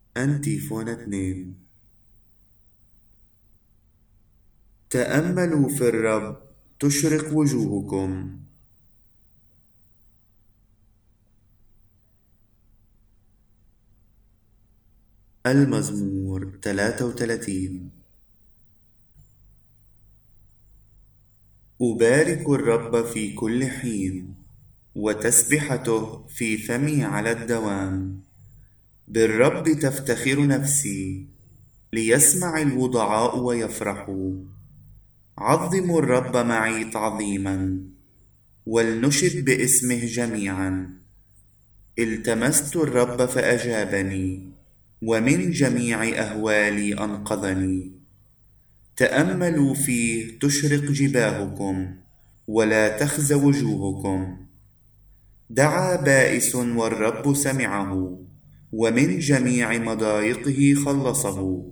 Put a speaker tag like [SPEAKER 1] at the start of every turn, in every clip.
[SPEAKER 1] أنتيفون 2. تأملوا في الرب تشرق وجوهكم. المزمور 33. أبارك الرب في كل حين، وتسبحته في فمي على الدوام. بالرب تفتخر نفسي، ليسمع الوضعاء ويفرحوا. عظموا الرب معي تعظيما، ولنشد باسمه جميعا. التمست الرب فأجابني، ومن جميع أهوالي أنقذني. تأملوا فيه تشرق جباهكم، ولا تخز وجوهكم. دعا بائس والرب سمعه، ومن جميع مضايقه خلصه.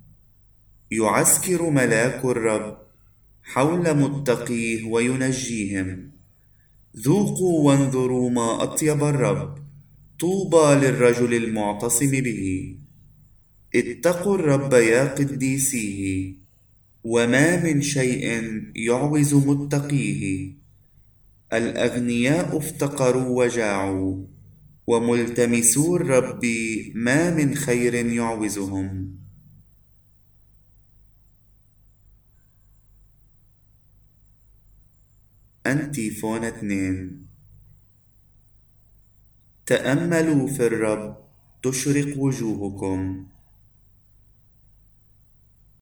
[SPEAKER 1] يعسكر ملاك الرب حول متقيه وينجيهم. ذوقوا وانظروا ما أطيب الرب، طوبى للرجل المعتصم به. اتقوا الرب يا قديسيه، وما من شيء يعوز متقيه. الأغنياء افتقروا وجاعوا، وملتمسو الرب ما من خير يعوزهم. أنتيفون 2. تأملوا في الرب تشرق وجوهكم.